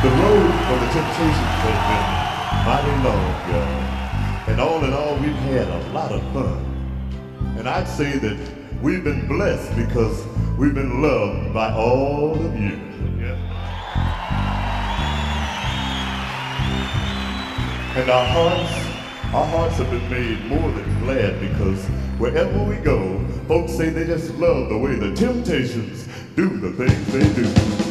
The road for the Temptations has been mighty long, y'all. And all in all, we've had a lot of fun. And I'd say that we've been blessed because we've been loved by all of you. Yeah. And our hearts have been made more than glad because wherever we go, folks say they just love the way the Temptations do the things they do.